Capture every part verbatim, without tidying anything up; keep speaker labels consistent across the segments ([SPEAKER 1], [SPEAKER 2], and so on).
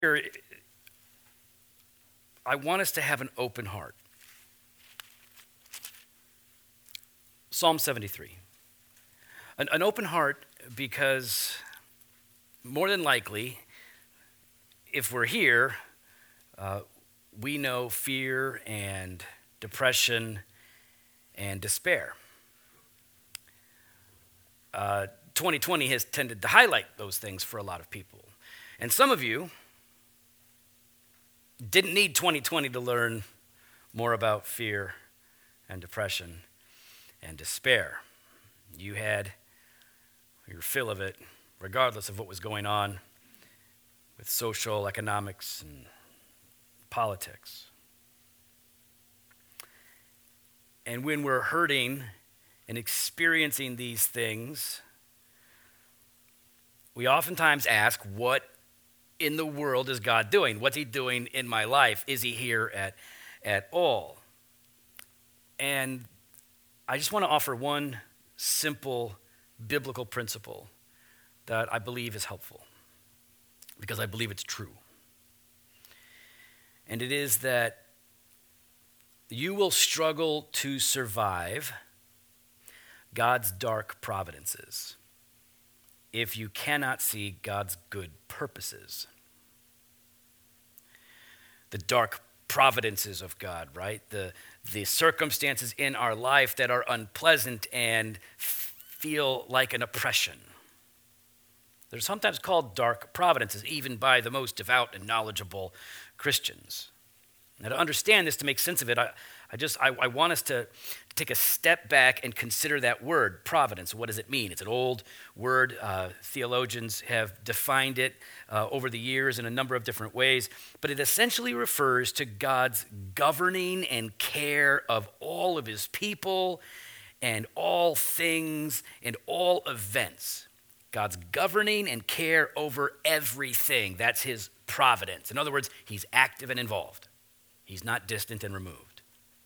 [SPEAKER 1] I want us to have an open heart. Psalm seventy-three. An, an open heart because more than likely, if we're here, uh, we know fear and depression and despair. Uh, twenty twenty has tended to highlight those things for a lot of people. And some of you didn't need twenty twenty to learn more about fear and depression and despair. You had your fill of it, regardless of what was going on with social, economics, and politics. And when we're hurting and experiencing these things, we oftentimes ask, what in the world is God doing? What's he doing in my life? Is he here at, at all? And I just want to offer one simple biblical principle that I believe is helpful, because I believe it's true. And it is that you will struggle to survive God's dark providences if you cannot see God's good purposes. The dark providences of God, right? The, the circumstances in our life that are unpleasant and feel like an oppression. They're sometimes called dark providences, even by the most devout and knowledgeable Christians. Now, to understand this, to make sense of it, I, I just I, I want us to take a step back and consider that word, providence. What does it mean? It's an old word. Uh, theologians have defined it uh, over the years in a number of different ways, but it essentially refers to God's governing and care of all of his people and all things and all events. God's governing and care over everything. That's his providence. In other words, he's active and involved. He's not distant and removed.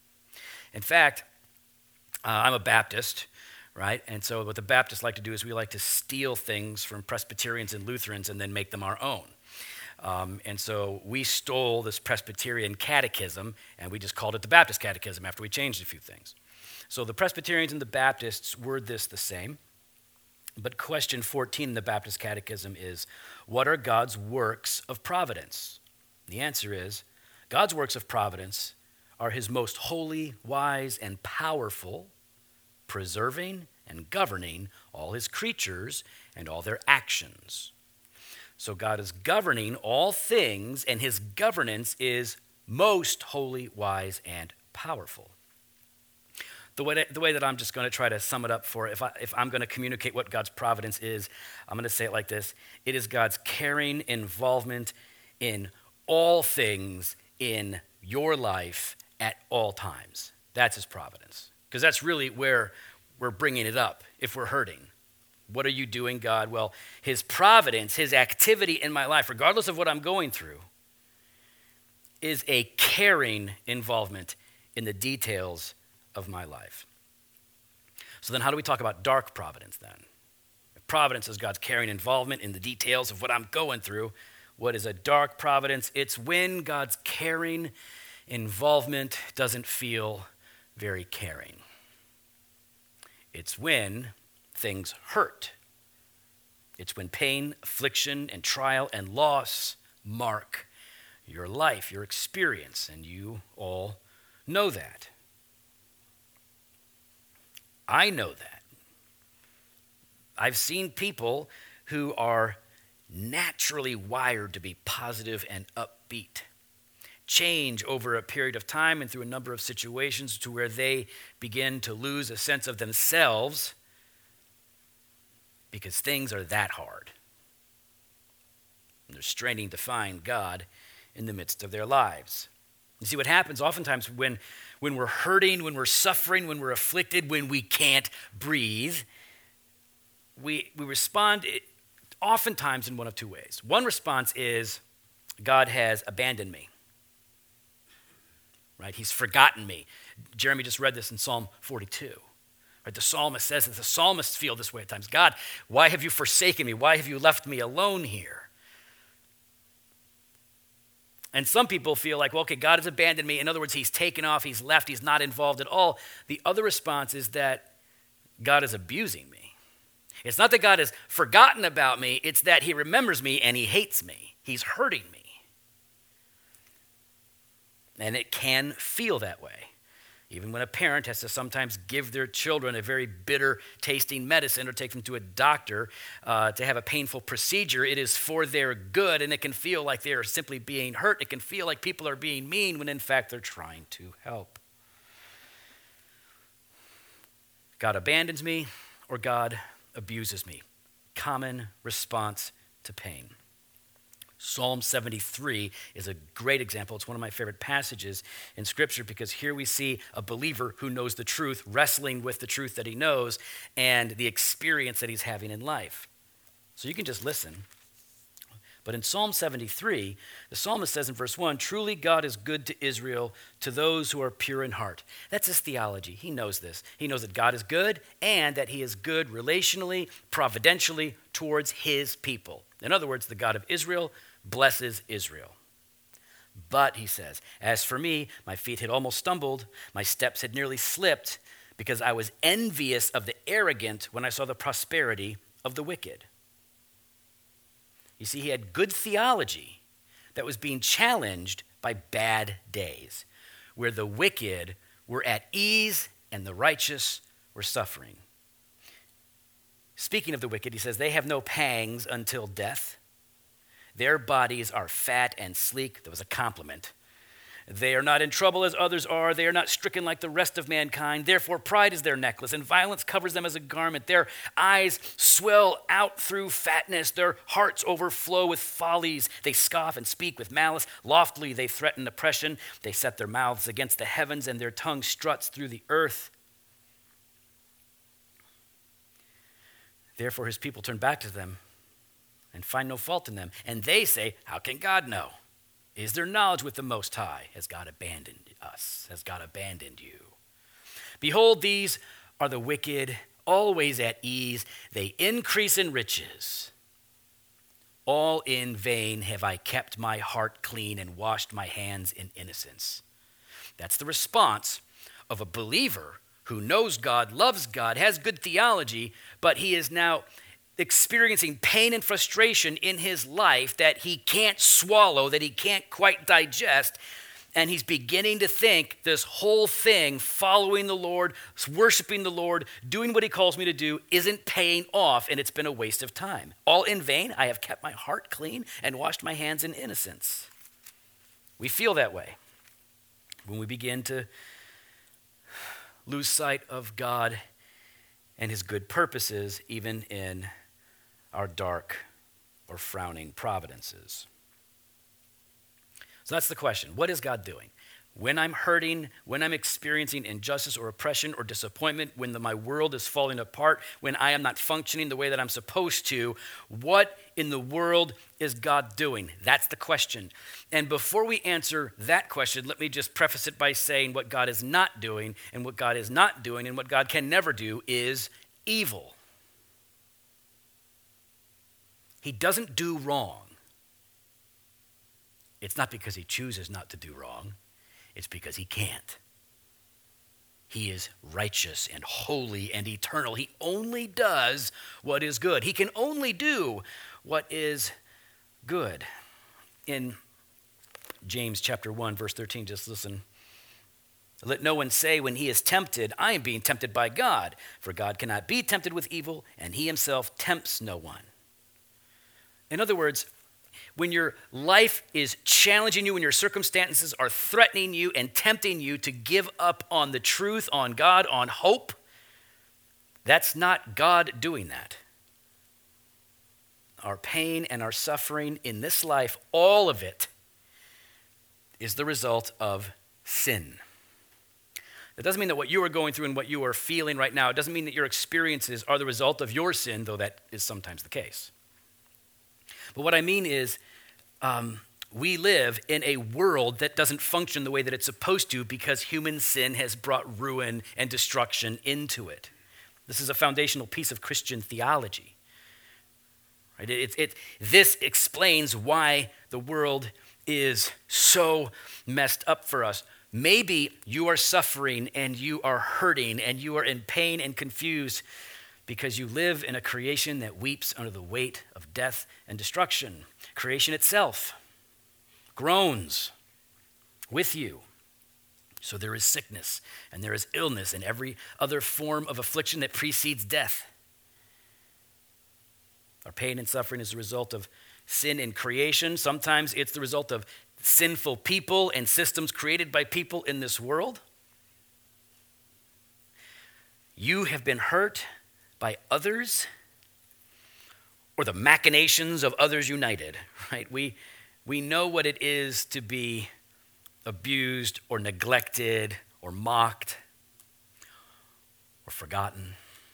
[SPEAKER 1] In fact, uh, I'm a Baptist, right? And so what the Baptists like to do is we like to steal things from Presbyterians and Lutherans and then make them our own. Um, and so we stole this Presbyterian catechism and we just called it the Baptist Catechism after we changed a few things. So the Presbyterians and the Baptists word this the same. But question fourteen in the Baptist Catechism is, what are God's works of providence? The answer is, God's works of providence are his most holy, wise, and powerful, preserving and governing all his creatures and all their actions. So God is governing all things, and his governance is most holy, wise, and powerful. The way that, the way that I'm just going to try to sum it up for, if, I, if I'm going to communicate what God's providence is, I'm going to say it like this. It is God's caring involvement in all things in your life at all times. That's his providence. Because that's really where we're bringing it up if we're hurting. What are you doing, God? Well, his providence, his activity in my life, regardless of what I'm going through, is a caring involvement in the details of my life. So then how do we talk about dark providence then? If providence is God's caring involvement in the details of what I'm going through, what is a dark providence? It's when God's caring involvement doesn't feel very caring. It's when things hurt. It's when pain, affliction, and trial and loss mark your life, your experience, and you all know that. I know that. I've seen people who are naturally wired to be positive and upbeat change over a period of time and through a number of situations to where they begin to lose a sense of themselves because things are that hard. And they're straining to find God in the midst of their lives. You see what happens oftentimes when, when we're hurting, when we're suffering, when we're afflicted, when we can't breathe, we, we respond oftentimes in one of two ways. One response is, God has abandoned me. Right? He's forgotten me. Jeremy just read this in Psalm forty-two. Right? The psalmist says that the psalmists feel this way at times. God, why have you forsaken me? Why have you left me alone here? And some people feel like, well, okay, God has abandoned me. In other words, he's taken off, he's left, he's not involved at all. The other response is that God is abusing me. It's not that God has forgotten about me, it's that he remembers me and he hates me. He's hurting me. And it can feel that way. Even when a parent has to sometimes give their children a very bitter tasting medicine or take them to a doctor uh, to have a painful procedure, it is for their good, and it can feel like they are simply being hurt. It can feel like people are being mean when in fact they're trying to help. God abandons me or God abuses me. Common response to pain. Psalm seventy-three is a great example. It's one of my favorite passages in Scripture because here we see a believer who knows the truth, wrestling with the truth that he knows and the experience that he's having in life. So you can just listen. But in Psalm seventy-three, the psalmist says in verse one, "Truly God is good to Israel, to those who are pure in heart." That's his theology. He knows this. He knows that God is good and that he is good relationally, providentially towards his people. In other words, the God of Israel blesses Israel. But, he says, "As for me, my feet had almost stumbled, my steps had nearly slipped, because I was envious of the arrogant when I saw the prosperity of the wicked." You see, he had good theology that was being challenged by bad days, where the wicked were at ease and the righteous were suffering. Speaking of the wicked, he says, "They have no pangs until death. Their bodies are fat and sleek." That was a compliment. "They are not in trouble as others are. They are not stricken like the rest of mankind. Therefore, pride is their necklace, and violence covers them as a garment. Their eyes swell out through fatness. Their hearts overflow with follies. They scoff and speak with malice. Loftily they threaten oppression. They set their mouths against the heavens, and their tongue struts through the earth. Therefore, his people turn back to them and find no fault in them. And they say, 'How can God know? Is there knowledge with the Most High? Has God abandoned us? Has God abandoned you? Behold, these are the wicked, always at ease. They increase in riches. All in vain have I kept my heart clean and washed my hands in innocence.'" That's the response of a believer who knows God, loves God, has good theology, but he is now experiencing pain and frustration in his life that he can't swallow, that he can't quite digest, and he's beginning to think this whole thing, following the Lord, worshiping the Lord, doing what he calls me to do, isn't paying off, and it's been a waste of time. All in vain, I have kept my heart clean and washed my hands in innocence. We feel that way when we begin to lose sight of God and his good purposes, even in our dark or frowning providences. So that's the question. What is God doing? When I'm hurting, when I'm experiencing injustice or oppression or disappointment, when the, my world is falling apart, when I am not functioning the way that I'm supposed to, what in the world is God doing? That's the question. And before we answer that question, let me just preface it by saying what God is not doing, and what God is not doing, and what God can never do is evil. He doesn't do wrong. It's not because he chooses not to do wrong. It's because he can't. He is righteous and holy and eternal. He only does what is good. He can only do what is good. In James chapter one, verse thirteen, just listen. "Let no one say when he is tempted, 'I am being tempted by God,' for God cannot be tempted with evil, and he himself tempts no one." In other words, when your life is challenging you, when your circumstances are threatening you and tempting you to give up on the truth, on God, on hope, that's not God doing that. Our pain and our suffering in this life, all of it, is the result of sin. That doesn't mean that what you are going through and what you are feeling right now, it doesn't mean that your experiences are the result of your sin, though that is sometimes the case. But what I mean is, um, we live in a world that doesn't function the way that it's supposed to because human sin has brought ruin and destruction into it. This is a foundational piece of Christian theology. Right? It, it, it, this explains why the world is so messed up for us. Maybe you are suffering and you are hurting and you are in pain and confused because you live in a creation that weeps under the weight of death and destruction. Creation itself groans with you. So there is sickness and there is illness and every other form of affliction that precedes death. Our pain and suffering is the result of sin in creation. Sometimes it's the result of sinful people and systems created by people in this world. You have been hurt by others or the machinations of others united, right? We, we know what it is to be abused or neglected or mocked or forgotten.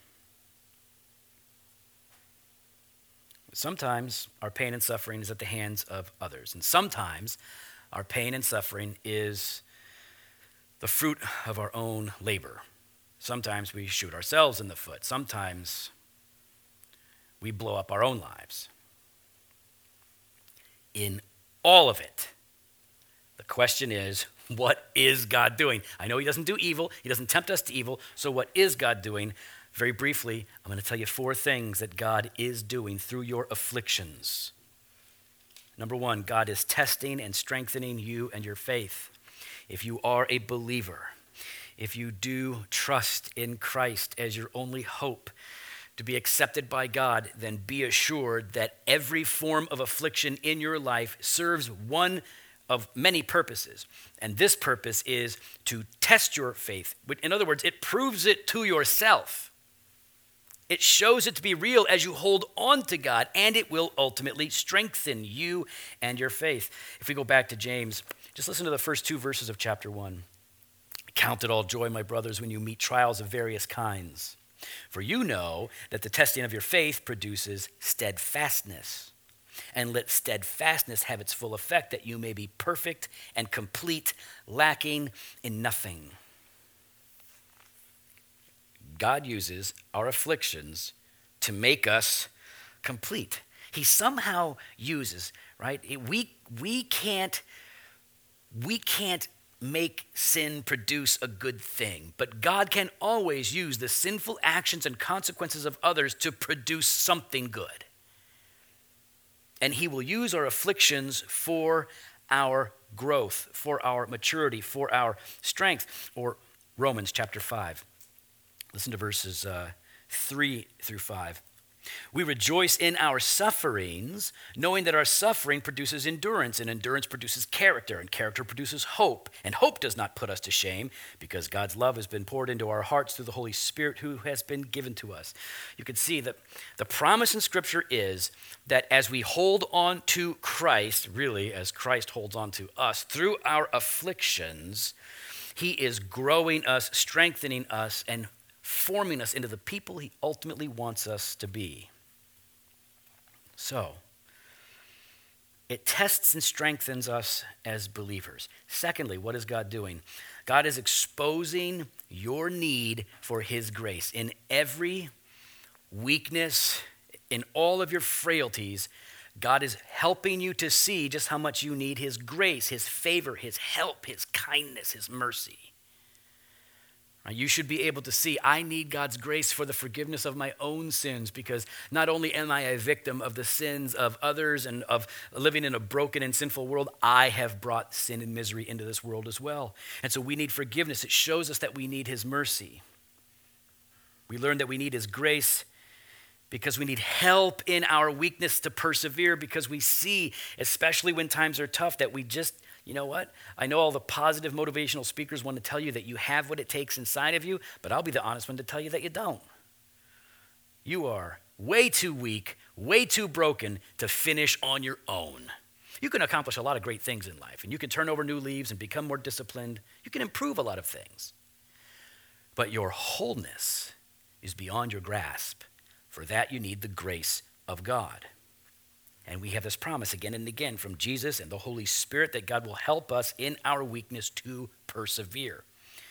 [SPEAKER 1] Sometimes our pain and suffering is at the hands of others. And sometimes our pain and suffering is the fruit of our own labor. Sometimes we shoot ourselves in the foot. Sometimes we blow up our own lives. In all of it, the question is, what is God doing? I know he doesn't do evil. He doesn't tempt us to evil. So what is God doing? Very briefly, I'm going to tell you four things that God is doing through your afflictions. Number one, God is testing and strengthening you and your faith. If you are a believer, if you do trust in Christ as your only hope to be accepted by God, then be assured that every form of affliction in your life serves one of many purposes. And this purpose is to test your faith. In other words, it proves it to yourself. It shows it to be real as you hold on to God, and it will ultimately strengthen you and your faith. If we go back to James, just listen to the first two verses of chapter one. Count it all joy, my brothers, when you meet trials of various kinds. For you know that the testing of your faith produces steadfastness. And let steadfastness have its full effect, that you may be perfect and complete, lacking in nothing. God uses our afflictions to make us complete. He somehow uses, right? We, we, can't, we can't make sin produce a good thing, but God can always use the sinful actions and consequences of others to produce something good. And he will use our afflictions for our growth, for our maturity, for our strength. Or Romans chapter five. Listen to verses uh, three through five. We rejoice in our sufferings, knowing that our suffering produces endurance, and endurance produces character, and character produces hope. And hope does not put us to shame, because God's love has been poured into our hearts through the Holy Spirit who has been given to us. You can see that the promise in Scripture is that as we hold on to Christ, really as Christ holds on to us, through our afflictions, he is growing us, strengthening us, and forming us into the people he ultimately wants us to be. So, it tests and strengthens us as believers. Secondly, what is God doing? God is exposing your need for his grace. In every weakness, in all of your frailties, God is helping you to see just how much you need his grace, his favor, his help, his kindness, his mercy. You should be able to see, I need God's grace for the forgiveness of my own sins, because not only am I a victim of the sins of others and of living in a broken and sinful world, I have brought sin and misery into this world as well. And so we need forgiveness. It shows us that we need his mercy. We learn that we need his grace because we need help in our weakness to persevere, because we see, especially when times are tough, that we just You know what? I know all the positive motivational speakers want to tell you that you have what it takes inside of you, but I'll be the honest one to tell you that you don't. You are way too weak, way too broken to finish on your own. You can accomplish a lot of great things in life, and you can turn over new leaves and become more disciplined. You can improve a lot of things. But your wholeness is beyond your grasp. For that, you need the grace of God. And we have this promise again and again from Jesus and the Holy Spirit that God will help us in our weakness to persevere.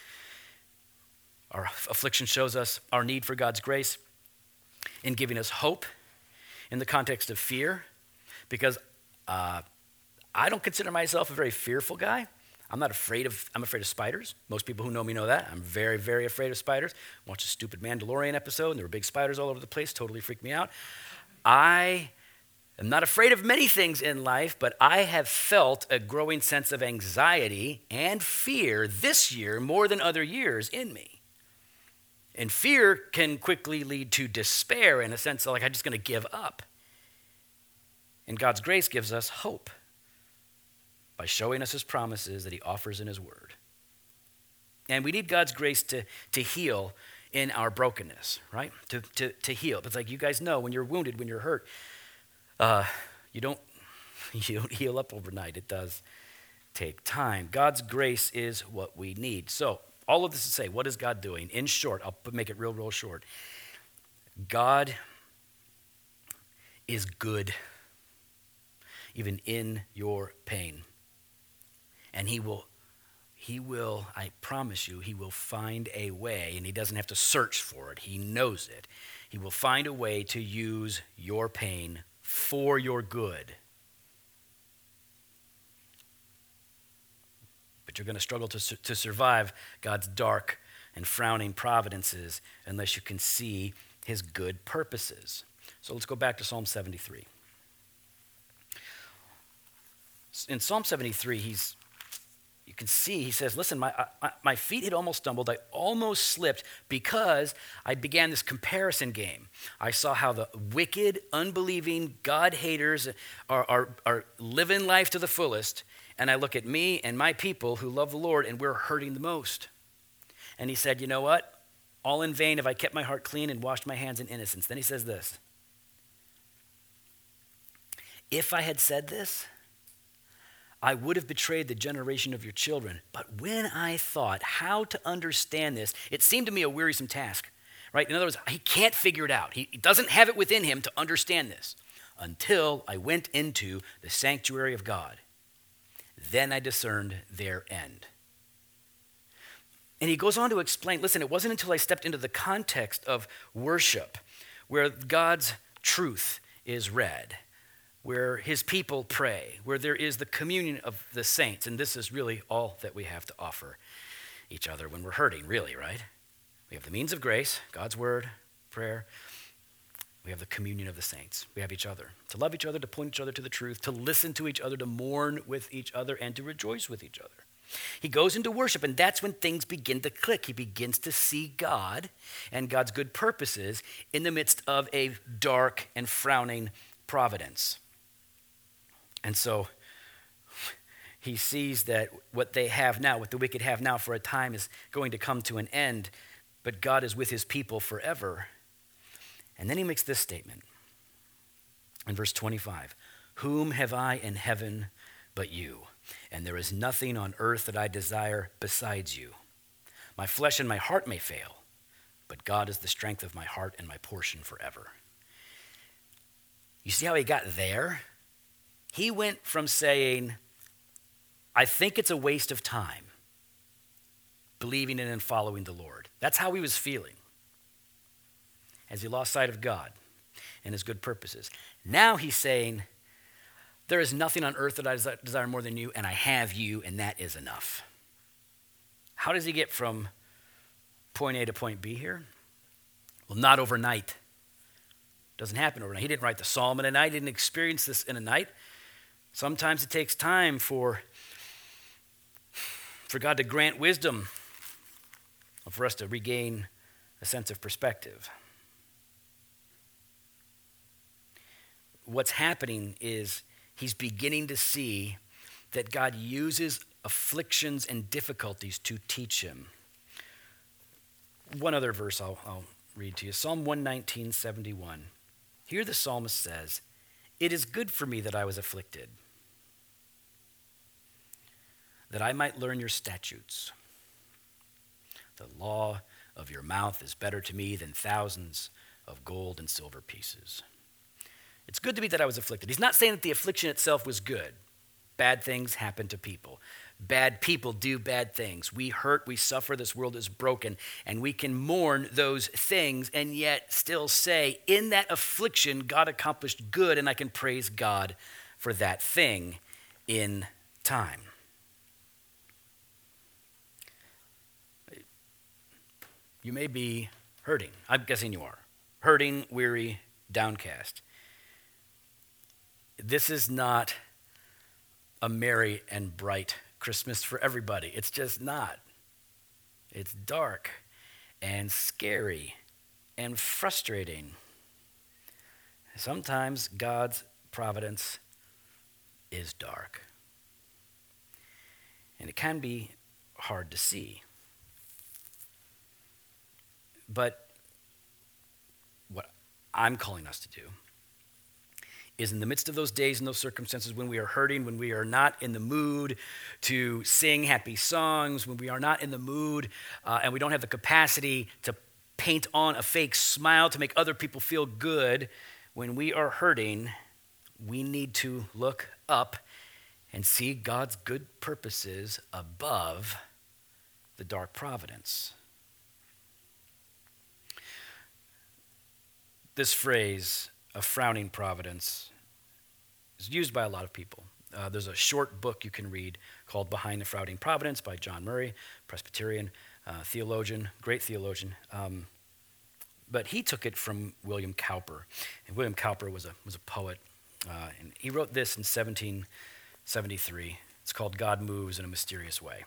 [SPEAKER 1] Our affliction shows us our need for God's grace in giving us hope in the context of fear, because uh, I don't consider myself a very fearful guy. I'm not afraid of, I'm afraid of spiders. Most people who know me know that. I'm very, very afraid of spiders. Watched a stupid Mandalorian episode and there were big spiders all over the place, totally freaked me out. I am not afraid of many things in life, but I have felt a growing sense of anxiety and fear this year more than other years in me. And fear can quickly lead to despair in a sense of like, I'm just going to give up. And God's grace gives us hope by showing us his promises that he offers in his word. And we need God's grace to, to heal in our brokenness, right? To, to, to heal. It's like you guys know when you're wounded, when you're hurt, uh, you don't, you don't heal up overnight. It does take time. God's grace is what we need. So all of this to say, what is God doing? In short, I'll make it real, real short. God is good, even in your pain. And he will, he will, I promise you, he will find a way, and he doesn't have to search for it. He knows it. He will find a way to use your pain for your good. But you're going to struggle to, su- to survive God's dark and frowning providences unless you can see his good purposes. So let's go back to Psalm seventy-three. In Psalm seventy-three, he's you can see, he says, listen, my, I, my feet had almost stumbled. I almost slipped because I began this comparison game. I saw how the wicked, unbelieving, God haters are, are, are living life to the fullest. And I look at me and my people who love the Lord, and we're hurting the most. And he said, you know what? All in vain have I kept my heart clean and washed my hands in innocence. Then he says this. If I had said this, I would have betrayed the generation of your children. But when I thought how to understand this, it seemed to me a wearisome task, right? In other words, he can't figure it out. He doesn't have it within him to understand this until I went into the sanctuary of God. Then I discerned their end. And he goes on to explain, listen, it wasn't until I stepped into the context of worship where God's truth is read, where his people pray, where there is the communion of the saints. And this is really all that we have to offer each other when we're hurting, really, right? We have the means of grace, God's word, prayer. We have the communion of the saints. We have each other. To love each other, to point each other to the truth, to listen to each other, to mourn with each other, and to rejoice with each other. He goes into worship, and that's when things begin to click. He begins to see God and God's good purposes in the midst of a dark and frowning providence. And so he sees that what they have now, what the wicked have now for a time is going to come to an end, but God is with his people forever. And then he makes this statement in verse twenty-five, whom have I in heaven but you? And there is nothing on earth that I desire besides you. My flesh and my heart may fail, but God is the strength of my heart and my portion forever. You see how he got there? He went from saying, I think it's a waste of time, believing in and following the Lord. That's how he was feeling as he lost sight of God and his good purposes. Now he's saying, there is nothing on earth that I desire more than you, and I have you, and that is enough. How does he get from point A to point B here? Well, not overnight. Doesn't happen overnight. He didn't write the psalm in a night. He didn't experience this in a night. Sometimes it takes time for, for God to grant wisdom, for us to regain a sense of perspective. What's happening is he's beginning to see that God uses afflictions and difficulties to teach him. One other verse I'll, I'll read to you. Psalm one nineteen, seventy-one. Here the psalmist says, it is good for me that I was afflicted, that I might learn your statutes. The law of your mouth is better to me than thousands of gold and silver pieces. It's good to me that I was afflicted. He's not saying that the affliction itself was good. Bad things happen to people. Bad people do bad things. We hurt, we suffer, this world is broken, and we can mourn those things and yet still say, in that affliction, God accomplished good, and I can praise God for that thing in time. You may be hurting. I'm guessing you are. Hurting, weary, downcast. This is not a merry and bright Christmas for everybody. It's just not. It's dark and scary and frustrating. Sometimes God's providence is dark. And it can be hard to see. But what I'm calling us to do is in the midst of those days and those circumstances when we are hurting, when we are not in the mood to sing happy songs, when we are not in the mood uh, and we don't have the capacity to paint on a fake smile to make other people feel good, when we are hurting, we need to look up and see God's good purposes above the dark providence. This phrase, a frowning providence, is used by a lot of people. Uh, there's a short book you can read called Behind the Frowning Providence by John Murray, Presbyterian uh, theologian, great theologian. Um, but he took it from William Cowper. And William Cowper was a, was a poet. Uh, and he wrote this in seventeen seventy-three. It's called God Moves in a Mysterious Way.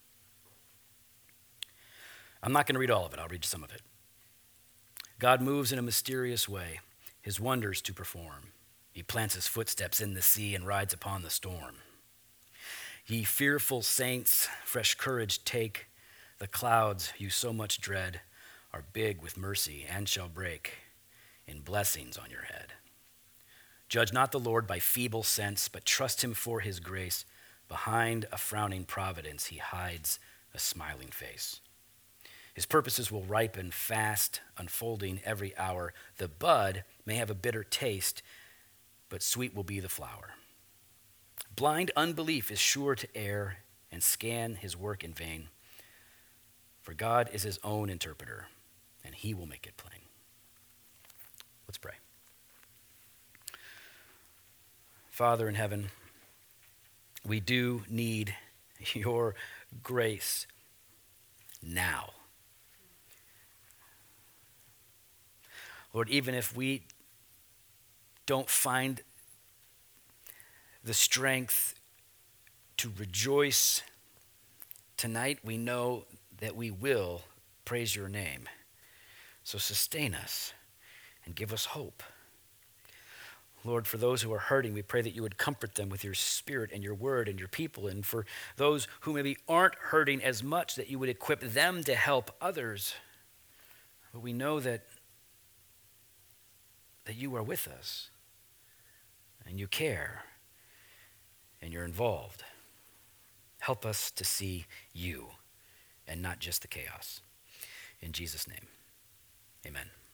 [SPEAKER 1] I'm not going to read all of it. I'll read some of it. God moves in a mysterious way, his wonders to perform. He plants his footsteps in the sea and rides upon the storm. Ye fearful saints, fresh courage take. The clouds you so much dread are big with mercy and shall break in blessings on your head. Judge not the Lord by feeble sense, but trust him for his grace. Behind a frowning providence, he hides a smiling face. His purposes will ripen fast, unfolding every hour. The bud may have a bitter taste, but sweet will be the flower. Blind unbelief is sure to err and scan his work in vain. For God is his own interpreter, and he will make it plain. Let's pray. Father in heaven, we do need your grace now. Lord, even if we don't find the strength to rejoice tonight, we know that we will praise your name. So sustain us and give us hope. Lord, for those who are hurting, we pray that you would comfort them with your spirit and your word and your people. And for those who maybe aren't hurting as much, that you would equip them to help others. But we know that that you are with us, and you care, and you're involved. Help us to see you, and not just the chaos. In Jesus' name, amen.